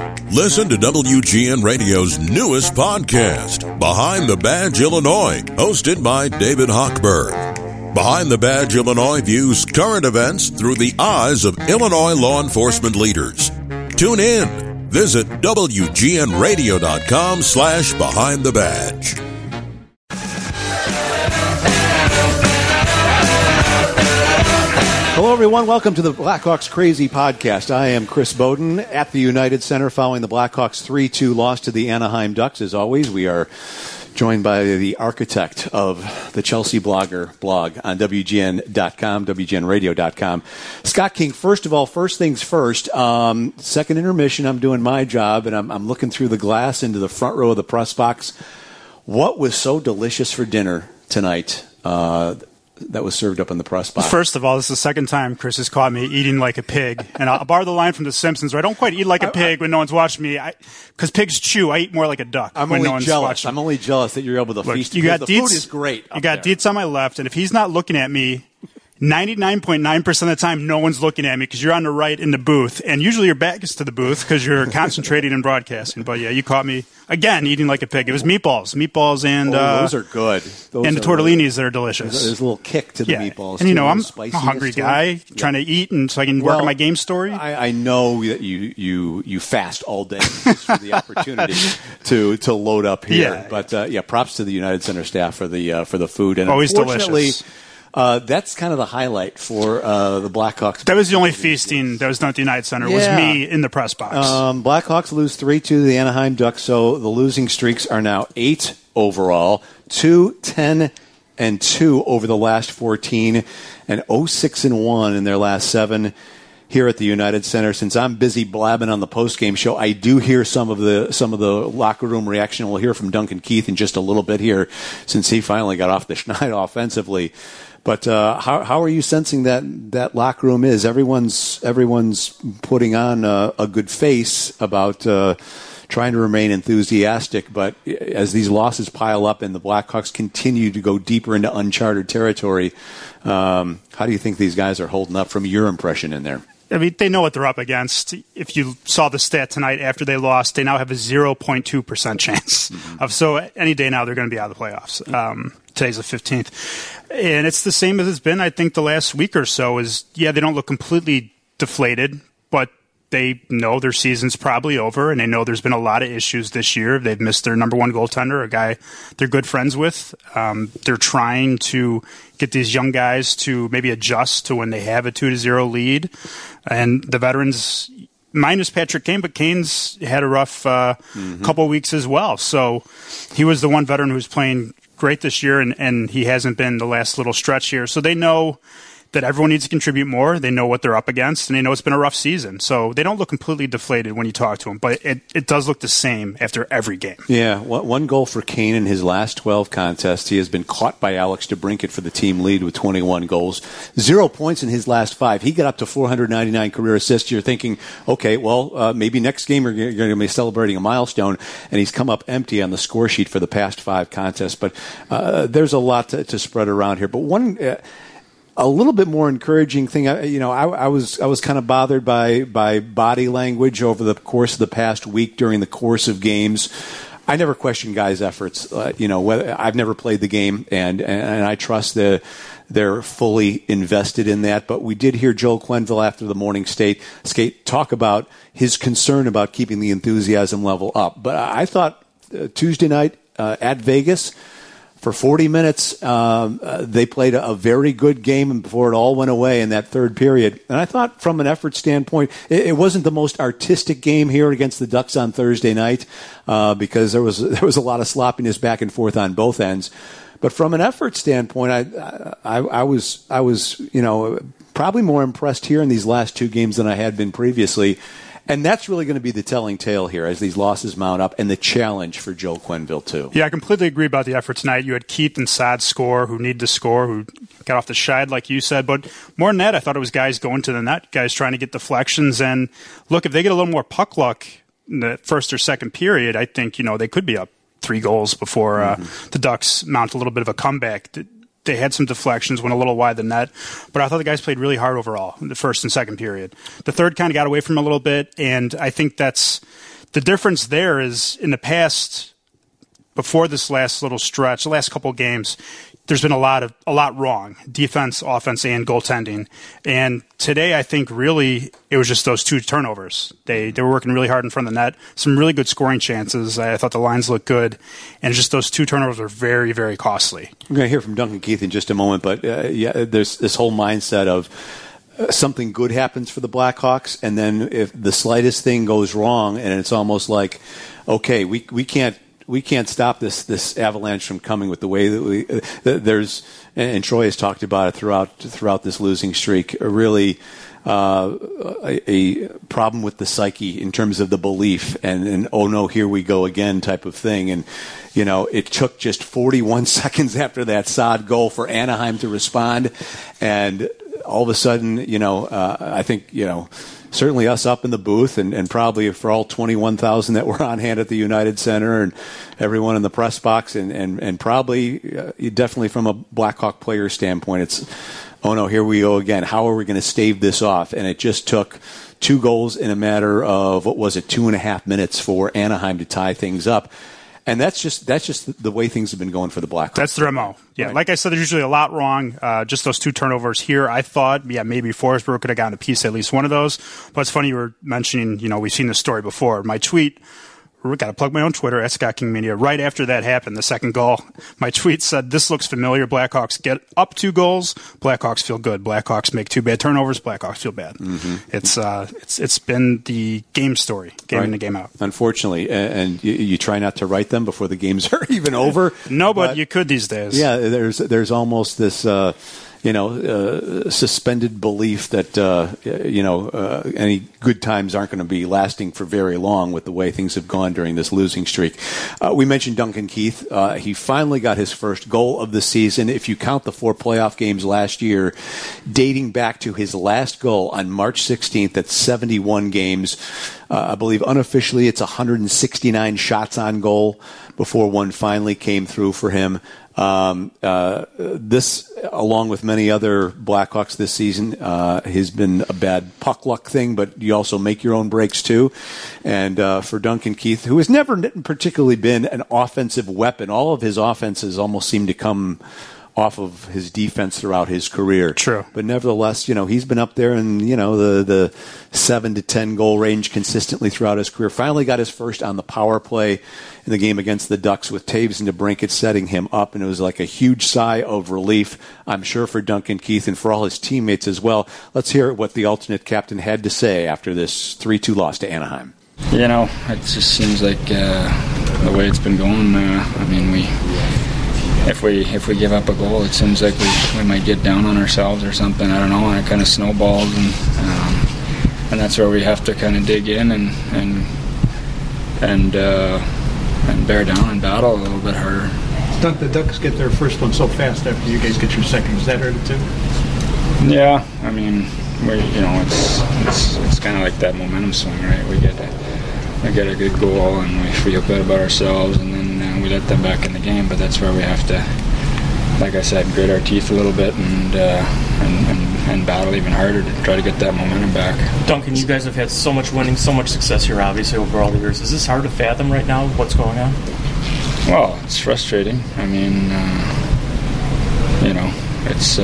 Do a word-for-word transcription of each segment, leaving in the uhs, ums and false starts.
Listen to W G N Radio's newest podcast, Behind the Badge Illinois, hosted by David Hochberg. Behind the Badge Illinois views current events through the eyes of Illinois law enforcement leaders. Tune in. Visit W G N radio dot com slash behind the badge. Hello, everyone. Welcome to the Blackhawks Crazy Podcast. I am Chris Bowden at the United Center following the Blackhawks three two loss to the Anaheim Ducks. As always, we are joined by the architect of the Chelsea Blogger blog on W G N dot com, W G N radio dot com. Scott King, first of all, first things first, um, second intermission, I'm doing my job, and I'm, I'm looking through the glass into the front row of the press box. What was so delicious for dinner tonight uh, that was served up in the press box? First of all, this is the second time Chris has caught me eating like a pig. And I'll borrow the line from The Simpsons where I don't quite eat like a pig when no one's watching me. Because pigs chew. I eat more like a duck I'm when only no one's jealous. watching. I'm only jealous that you're able to Look, feast. You got the Dietz, food is great. You got Dietz on my left, and if he's not looking at me, ninety-nine point nine percent of the time, no one's looking at me because you're on the right in the booth. And usually your back is to the booth because you're concentrating in broadcasting. But, yeah, you caught me, again, eating like a pig. It was meatballs. Meatballs and... Oh, uh, those are good. Those and the are tortellinis really, that are delicious. There's a little kick to the yeah. meatballs. And, you know, too, I'm a a hungry guy yeah. trying to eat and so I can work well, on my game story. I, I know that you, you, you fast all day just for the opportunity to, to load up here. Yeah, but, uh, yeah, props to the United Center staff for the, uh, for the food. And always unfortunately, delicious. Uh, that's kind of the highlight for uh, the Blackhawks. That was the only feasting that was done at the United Center. Yeah. Was me in the press box. Um, Blackhawks lose three two to the Anaheim Ducks, so the losing streaks are now eight overall, two, ten, and two over the last fourteen, and oh six and one in their last seven here at the United Center. Since I'm busy blabbing on the postgame show, I do hear some of the some of the locker room reaction. We'll hear from Duncan Keith in just a little bit here, since he finally got off the schneid offensively. But uh, how how are you sensing that that locker room is? Everyone's everyone's putting on a, a good face about uh, trying to remain enthusiastic. But as these losses pile up and the Blackhawks continue to go deeper into uncharted territory, um, how do you think these guys are holding up from your impression in there? I mean, they know what they're up against. If you saw the stat tonight after they lost, they now have a zero point two percent chance mm-hmm. of. So any day now they're going to be out of the playoffs. Um, today's the fifteenth. And it's the same as it's been, I think, the last week or so is, yeah, they don't look completely deflated, but they know their season's probably over, and they know there's been a lot of issues this year. They've missed their number one goaltender, a guy they're good friends with. Um, they're trying to get these young guys to maybe adjust to when they have a two to zero lead. And the veterans, minus Patrick Kane, but Kane's had a rough uh, mm-hmm. couple weeks as well. So he was the one veteran who's playing great this year, and, and he hasn't been the last little stretch here. So they know that everyone needs to contribute more. They know what they're up against, and they know it's been a rough season. So they don't look completely deflated when you talk to them, but it, it does look the same after every game. Yeah, one goal for Kane in his last twelve contests. He has been caught by Alex DeBrincat for the team lead with twenty-one goals. Zero points in his last five. He got up to four hundred ninety-nine career assists. You're thinking, okay, well, uh, maybe next game you're going to be celebrating a milestone, and he's come up empty on the score sheet for the past five contests. But uh, there's a lot to, to spread around here. But one... Uh, A little bit more encouraging thing, you know, I, I was I was kind of bothered by by body language over the course of the past week during the course of games. I never question guys' efforts. Uh, you know, whether, I've never played the game, and and I trust that they're fully invested in that. But we did hear Joel Quenneville after the morning state skate talk about his concern about keeping the enthusiasm level up. But I thought uh, Tuesday night uh, at Vegas, for forty minutes, um, uh, they played a, a very good game before it all went away in that third period. And I thought from an effort standpoint, it, it wasn't the most artistic game here against the Ducks on Thursday night uh, because there was there was a lot of sloppiness back and forth on both ends. But from an effort standpoint, I, I, I was I was you know probably more impressed here in these last two games than I had been previously. And that's really going to be the telling tale here as these losses mount up, and the challenge for Joel Quenneville, too. Yeah, I completely agree about the effort tonight. You had Keith and Saad score, who need to score, who got off the schneid, like you said. But more than that, I thought it was guys going to the net, guys trying to get deflections. And look, if they get a little more puck luck in the first or second period, I think, you know, they could be up three goals before uh, mm-hmm. the Ducks mount a little bit of a comeback. They had some deflections, went a little wide the net, but I thought the guys played really hard overall in the first and second period. The third kind of got away from them a little bit, and I think that's the difference there is in the past, before this last little stretch, the last couple of games, there's been a lot of a lot wrong, defense, offense, and goaltending. And today, I think really it was just those two turnovers. They they were working really hard in front of the net. Some really good scoring chances. I thought the lines looked good, and just those two turnovers were very, very costly. We're going to hear from Duncan Keith in just a moment, but uh, yeah, there's this whole mindset of uh, something good happens for the Blackhawks, and then if the slightest thing goes wrong, and it's almost like, okay, we we can't. We can't stop this this avalanche from coming with the way that we uh, there's and Troy has talked about it throughout throughout this losing streak. A really uh, a, a problem with the psyche in terms of the belief and, and oh no, here we go again type of thing. And you know, it took just forty-one seconds after that Saad goal for Anaheim to respond, and all of a sudden, you know, uh, I think you know. Certainly us up in the booth and, and probably for all twenty-one thousand that were on hand at the United Center and everyone in the press box and, and, and probably uh, definitely from a Blackhawk player standpoint, it's, oh no, here we go again. How are we going to stave this off? And it just took two goals in a matter of, what was it, two and a half minutes for Anaheim to tie things up. And that's just that's just the way things have been going for the Blackhawks. That's their M O. Yeah, right. Like I said, there's usually a lot wrong. Uh, just those two turnovers here. I thought, yeah, maybe Forsberg could have gotten a piece at least one of those. But it's funny you were mentioning, you know, we've seen this story before. My tweet, I've got to plug my own Twitter, at Scott King Media. Right after that happened, the second goal, my tweet said, "This looks familiar. Blackhawks get up two goals. Blackhawks feel good. Blackhawks make two bad turnovers. Blackhawks feel bad." Mm-hmm. It's uh, it's it's been the game story, game right. in and game out. Unfortunately, and, and you, you try not to write them before the games are even over. No, but, but you could these days. Yeah, there's there's almost this. Uh, You know, uh, suspended belief that, uh, you know, uh, any good times aren't going to be lasting for very long with the way things have gone during this losing streak. Uh, we mentioned Duncan Keith. Uh, he finally got his first goal of the season. If you count the four playoff games last year, dating back to his last goal on March sixteenth at seventy-one games, uh, I believe unofficially it's one hundred sixty-nine shots on goal before one finally came through for him. Um, uh, this, along with many other Blackhawks this season, uh, has been a bad puck luck thing, but you also make your own breaks too. And uh, for Duncan Keith, who has never particularly been an offensive weapon, all of his offenses almost seem to come off of his defense throughout his career. True. But nevertheless, you know, he's been up there in, you know, the, the seven to ten goal range consistently throughout his career. Finally got his first on the power play in the game against the Ducks with Taves and DeBrincat setting him up, and it was like a huge sigh of relief, I'm sure, for Duncan Keith and for all his teammates as well. Let's hear what the alternate captain had to say after this three two loss to Anaheim. You know, it just seems like uh, the way it's been going, uh, I mean, we... If we if we give up a goal, it seems like we, we might get down on ourselves or something. I don't know, and it kind of snowballs, and um, and that's where we have to kind of dig in and and and uh, and bear down and battle a little bit harder. Don't the Ducks get their first one so fast after you guys get your second? Is that hurt too? Yeah, I mean, we you know it's it's it's kind of like that momentum swing, right? We get a, we get a good goal and we feel good about ourselves, and then we let them back in the game, but that's where we have to, like I said, grit our teeth a little bit and, uh, and, and and battle even harder to try to get that momentum back. Duncan, you guys have had so much winning, so much success here, obviously, over all the years. Is this hard to fathom right now, what's going on? Well, it's frustrating. I mean, uh, you know, it's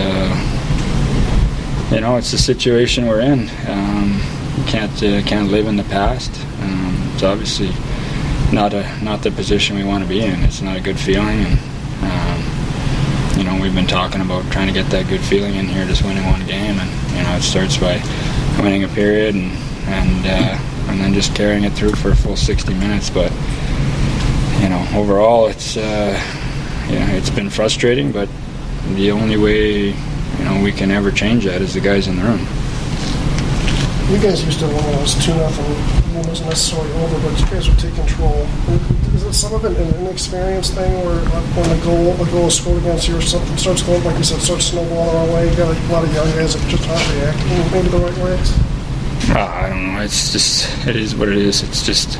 uh, you know, it's the situation we're in. Um, you can't uh, can't live in the past. Um, it's obviously not a not the position we want to be in. It's not a good feeling, and um, you know, we've been talking about trying to get that good feeling in here, just winning one game, and you know, it starts by winning a period and and uh, and then just carrying it through for a full sixty minutes. But you know, overall, it's uh, you know, it's been frustrating, but the only way you know we can ever change that is the guys in the room. You guys used to win when it was two nothing. It wasn't necessarily over, but you guys would take control. Is it some of it an inexperience thing, where when a goal a goal is scored against you or something starts going, like you said, starts snowballing our way? You got a lot of young guys that just aren't reacting maybe the right ways. Uh, I don't know. It's just it is what it is. It's just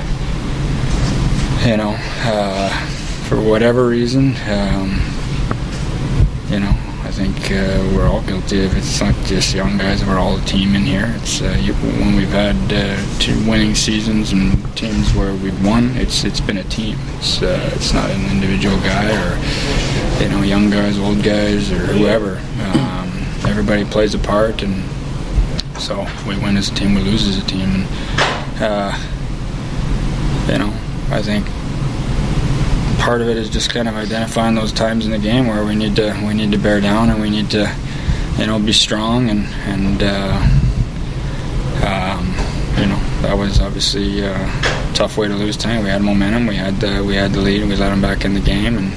you know uh, for whatever reason, um, you know, I think uh, we're all guilty of it. It's not just young guys; we're all a team in here. It's uh, you, when we've had uh, two winning seasons and teams where we've won. It's it's been a team. It's uh, it's not an individual guy or you know young guys, old guys, or whoever. Um, everybody plays a part, and so we win as a team, we lose as a team, and uh, you know I think. Part of it is just kind of identifying those times in the game where we need to we need to bear down and we need to you know be strong and and uh, um, you know that was obviously a tough way to lose tonight. We had momentum, we had the, we had the lead, and we let them back in the game, and,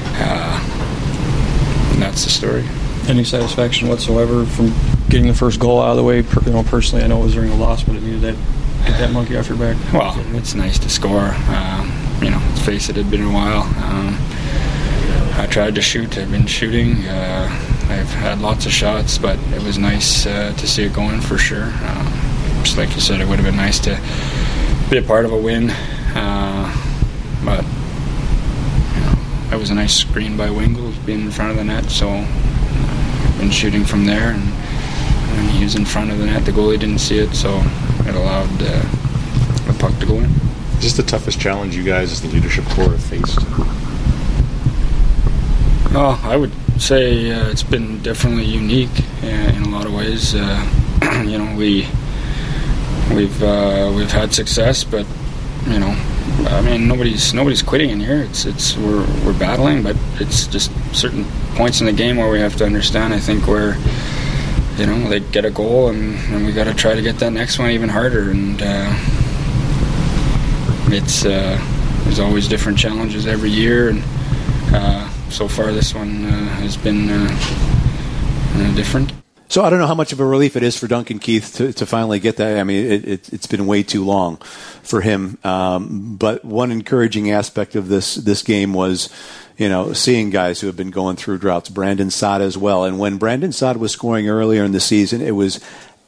uh, and that's the story. Any satisfaction whatsoever from getting the first goal out of the way? You know, personally, I know it was during a loss, but I mean, did that get that monkey off your back? Well, it's nice to score. Um, You know, let's face it, it had been a while. Um, I tried to shoot. I've been shooting. Uh, I've had lots of shots, but it was nice uh, to see it go in for sure. Um, just like you said, it would have been nice to be a part of a win. Uh, but, you know, it was a nice screen by Wingels being in front of the net, so I've been shooting from there. And when he was in front of the net, the goalie didn't see it, so it allowed uh, the puck to go in. Is this the toughest challenge you guys as the leadership core have faced? Oh, I would say uh, it's been definitely unique uh, in a lot of ways. Uh, you know, we we've uh, we've had success, but you know, I mean, nobody's nobody's quitting in here. It's it's we're we're battling, but it's just certain points in the game where we have to understand. I think we're you know they get a goal, and, and we got to try to get that next one even harder. And uh, It's uh, there's always different challenges every year, and uh, so far this one uh, has been uh, uh, different. So I don't know how much of a relief it is for Duncan Keith to, to finally get that. I mean, it, it, it's been way too long for him. Um, but one encouraging aspect of this this game was, you know, seeing guys who have been going through droughts. Brandon Saad as well. And when Brandon Saad was scoring earlier in the season, it was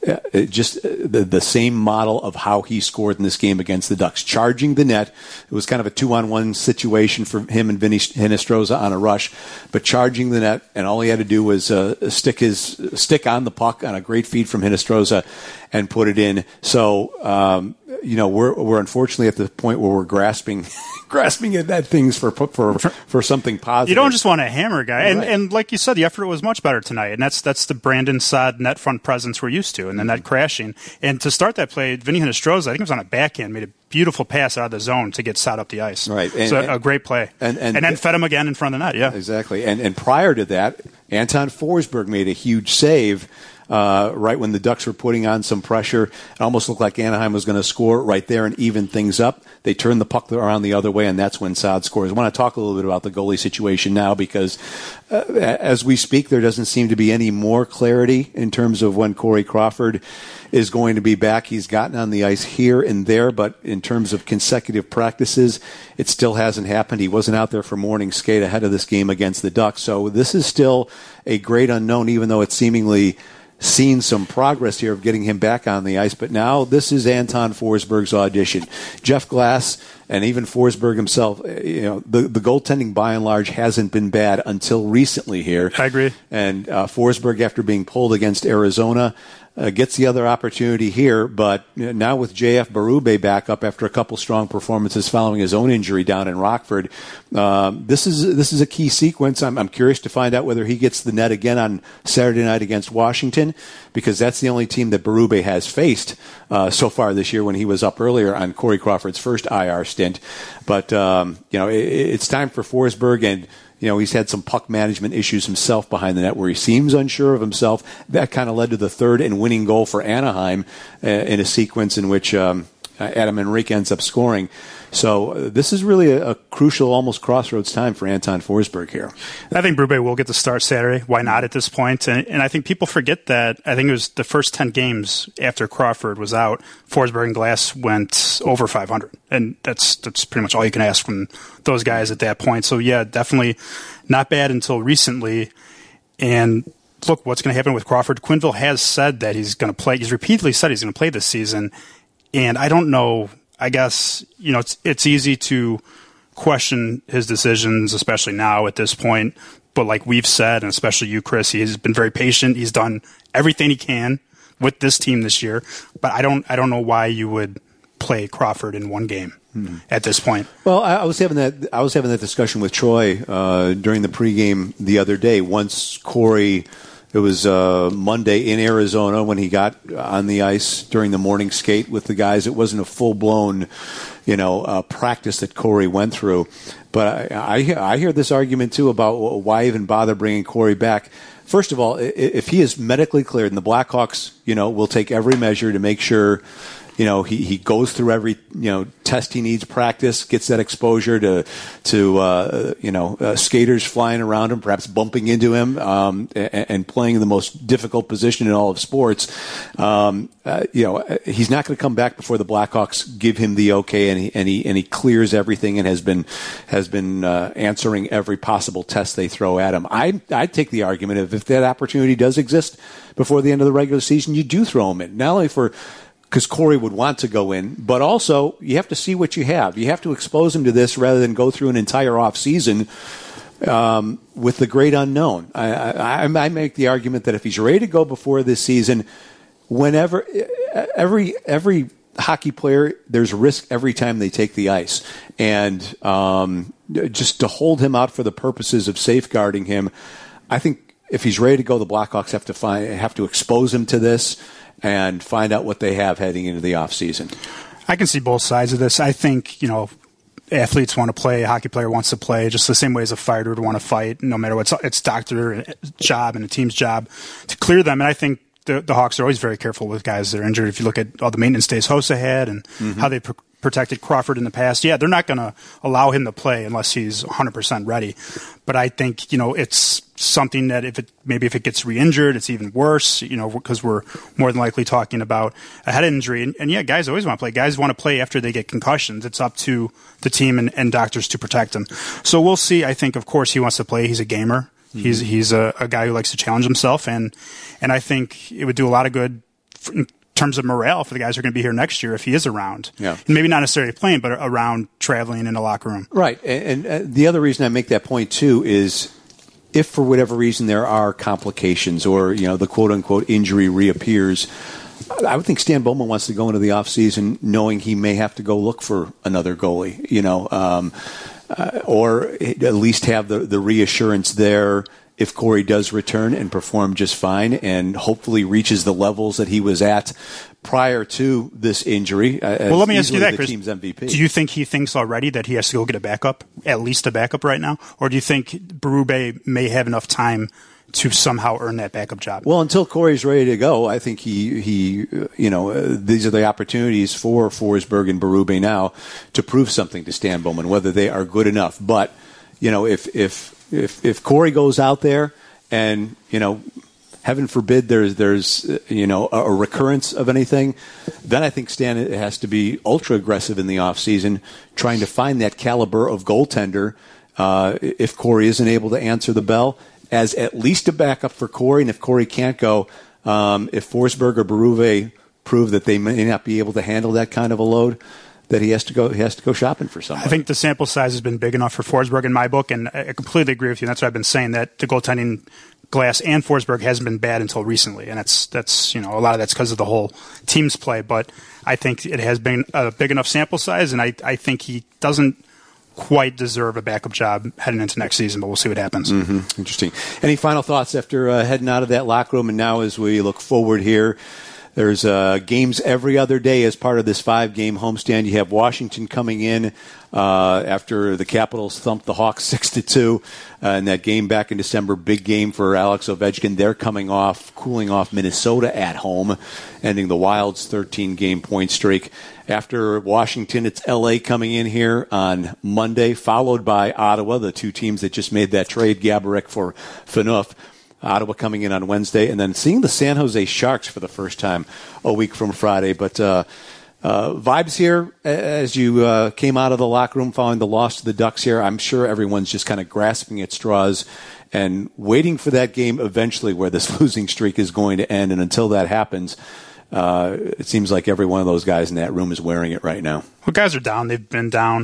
It just the, the same model of how he scored in this game against the Ducks, charging the net. It was kind of a two-on-one situation for him and Vinny Hinostroza on a rush, but charging the net, and all he had to do was uh, stick his stick on the puck on a great feed from Hinostroza and put it in. So, um, you know, we're we're unfortunately at the point where we're grasping. grasping at that things for for for something positive. You don't just want to hammer a guy, and right. and like you said, the effort was much better tonight, and that's that's the Brandon Saad net front presence we're used to, and then that crashing. And to start that play, Vinny Hinostroza, I think it was on a backhand, made a beautiful pass out of the zone to get Saad up the ice. Right, and, so and, a great play, and and, and then fed him again in front of the net. Yeah, exactly. And and prior to that, Anton Forsberg made a huge save. Uh, right when the Ducks were putting on some pressure, it almost looked like Anaheim was going to score right there and even things up. They turned the puck around the other way, and that's when Saad scores. I want to talk a little bit about the goalie situation now because uh, as we speak, there doesn't seem to be any more clarity in terms of when Corey Crawford is going to be back. He's gotten on the ice here and there, but in terms of consecutive practices, it still hasn't happened. He wasn't out there for morning skate ahead of this game against the Ducks. So this is still a great unknown, even though it's seemingly seen some progress here of getting him back on the ice, but now this is Anton Forsberg's audition. Jeff Glass and even Forsberg himself, you know, the, the goaltending by and large hasn't been bad until recently here. I agree. And uh, Forsberg, after being pulled against Arizona, Uh, gets the other opportunity here, but you know, now with J F Berube back up after a couple strong performances following his own injury down in Rockford, um, this is this is a key sequence. I'm, I'm curious to find out whether he gets the net again on Saturday night against Washington, because that's the only team that Berube has faced uh, so far this year when he was up earlier on Corey Crawford's first I R stint. But um, you know, it, it's time for Forsberg, and you know, he's had some puck management issues himself behind the net where he seems unsure of himself. That kind of led to the third and winning goal for Anaheim uh, in a sequence in which um, Adam Henrique ends up scoring. So uh, this is really a, a crucial, almost crossroads time for Anton Forsberg here. I think Berube will get the start Saturday. Why not at this point? And, and I think people forget that. I think it was the first ten games after Crawford was out, Forsberg and Glass went over five hundred. And that's that's pretty much all you can ask from those guys at that point. So, yeah, definitely not bad until recently. And look, what's going to happen with Crawford? Quenneville has said that he's going to play. He's repeatedly said he's going to play this season. And I don't know. I guess, you know, it's it's easy to question his decisions, especially now at this point. But like we've said, and especially you, Chris, he has been very patient. He's done everything he can with this team this year. But I don't I don't know why you would play Crawford in one game hmm. at this point. Well, I, I was having that I was having that discussion with Troy uh, during the pregame the other day. Once Corey, it was uh, Monday in Arizona when he got on the ice during the morning skate with the guys. It wasn't a full blown, you know, uh, practice that Corey went through. But I, I, I hear this argument, too, about why even bother bringing Corey back. First of all, if he is medically cleared, and the Blackhawks, you know, will take every measure to make sure, you know, he, he goes through every, you know, test he needs, practice, gets that exposure to, to uh, you know, uh, skaters flying around him, perhaps bumping into him, um, and, and playing in the most difficult position in all of sports. Um, uh, you know, he's not going to come back before the Blackhawks give him the okay, and he and he and he clears everything and has been has been uh, answering every possible test they throw at him. I I take the argument of if that opportunity does exist before the end of the regular season, you do throw him in, not only for because Corey would want to go in, but also you have to see what you have. You have to expose him to this rather than go through an entire off season um, with the great unknown. I, I, I make the argument that if he's ready to go before this season, whenever every every hockey player, there's risk every time they take the ice, and um, just to hold him out for the purposes of safeguarding him, I think if he's ready to go, the Blackhawks have to find have to expose him to this and find out what they have heading into the offseason. I can see both sides of this. I think, you know, athletes want to play, a hockey player wants to play, just the same way as a fighter would want to fight, no matter what. It's doctor job and a team's job to clear them. And I think the, the Hawks are always very careful with guys that are injured. If you look at all the maintenance days Hossa had and mm-hmm. how they pr- protected Crawford in the past, yeah, they're not going to allow him to play unless he's one hundred percent ready. But I think, you know, it's something that if it maybe if it gets re-injured, it's even worse, you know, because we're more than likely talking about a head injury. And, and yeah, guys always want to play. Guys want to play after they get concussions. It's up to the team and, and doctors to protect them. So we'll see. I think, of course, he wants to play. He's a gamer. Mm-hmm. He's he's a, a guy who likes to challenge himself. And, and I think it would do a lot of good for, in terms of morale for the guys who are going to be here next year if he is around. Yeah. And maybe not necessarily playing, but around traveling in the locker room. Right. And, and uh, the other reason I make that point, too, is if for whatever reason there are complications or, you know, the quote-unquote injury reappears, I would think Stan Bowman wants to go into the offseason knowing he may have to go look for another goalie, you know, um, uh, or at least have the, the reassurance there if Corey does return and perform just fine and hopefully reaches the levels that he was at prior to this injury. Uh, well, let me ask you that, the Chris. Team's M V P. Do you think he thinks already that he has to go get a backup, at least a backup right now? Or do you think Berube may have enough time to somehow earn that backup job? Well, until Corey's ready to go, I think he, he you know, uh, these are the opportunities for Forsberg and Berube now to prove something to Stan Bowman, whether they are good enough. But, you know, if if if, if Corey goes out there and, you know, heaven forbid there's, there's you know, a, a recurrence of anything, then I think Stan has to be ultra aggressive in the offseason, trying to find that caliber of goaltender uh, if Corey isn't able to answer the bell, as at least a backup for Corey. And if Corey can't go, um, if Forsberg or Berube prove that they may not be able to handle that kind of a load, that he has to go he has to go shopping for somebody. I think the sample size has been big enough for Forsberg in my book, and I completely agree with you. That's what I've been saying, that the goaltending Glass and Forsberg hasn't been bad until recently, and that's that's you know a lot of that's because of the whole team's play. But I think it has been a big enough sample size, and I, I think he doesn't quite deserve a backup job heading into next season, but we'll see what happens. Mm-hmm. Interesting. Any final thoughts after uh, heading out of that locker room? And now as we look forward here, there's uh, games every other day as part of this five-game homestand. You have Washington coming in uh, after the Capitals thumped the Hawks six to two uh, in that game back in December. Big game for Alex Ovechkin. They're coming off, cooling off Minnesota at home, ending the Wild's thirteen-game point streak. After Washington, it's L A coming in here on Monday, followed by Ottawa, the two teams that just made that trade, Gaborik for Phaneuf. Ottawa coming in on Wednesday, and then seeing the San Jose Sharks for the first time a week from Friday. But uh, uh, vibes here as you uh, came out of the locker room following the loss to the Ducks here. I'm sure everyone's just kind of grasping at straws and waiting for that game eventually where this losing streak is going to end. And until that happens, uh, it seems like every one of those guys in that room is wearing it right now. Well, guys are down. They've been down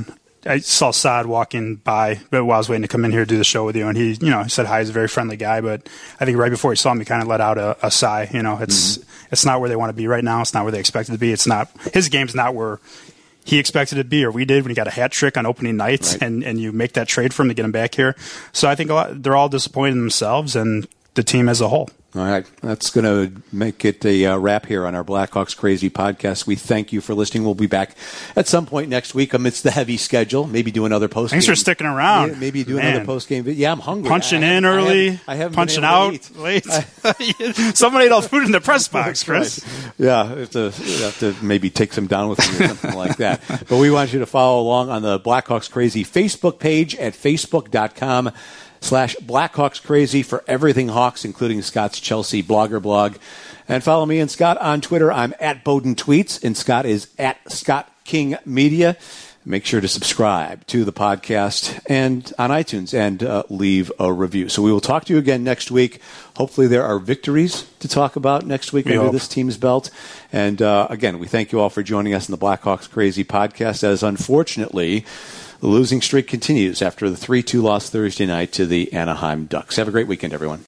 I saw Saad walking by while I was waiting to come in here to do the show with you, and he, you know, he said hi. He's a very friendly guy, but I think right before he saw me, kind of let out a, a sigh. You know, it's mm-hmm. it's not where they want to be right now. It's not where they expected to be. It's not his game's not where he expected it to be, or we did when he got a hat trick on opening night, right. and and you make that trade for him to get him back here. So I think a lot, they're all disappointed in themselves and the team as a whole. All right. That's going to make it a uh, wrap here on our Blackhawks Crazy podcast. We thank you for listening. We'll be back at some point next week amidst the heavy schedule. Maybe do another post game. Thanks for sticking around. Yeah, maybe do Man. another post game. Yeah, I'm hungry. Punching I, in I early, haven't, I haven't punching out late. Someone ate all the food in the press box, Chris. Right. Yeah, have to, have to maybe take some down with me or something like that. But we want you to follow along on the Blackhawks Crazy Facebook page at facebook dot com. slash Blackhawks Crazy for everything Hawks, including Scott's Chelsea blogger blog. And follow me and Scott on Twitter. I'm at Bowden Tweets, and Scott is at Scott King Media. Make sure to subscribe to the podcast and on iTunes and uh, leave a review. So we will talk to you again next week. Hopefully there are victories to talk about next week we under hope. this team's belt. And uh, again, we thank you all for joining us in the Blackhawks Crazy podcast, as unfortunately the losing streak continues after the three two loss Thursday night to the Anaheim Ducks. Have a great weekend, everyone.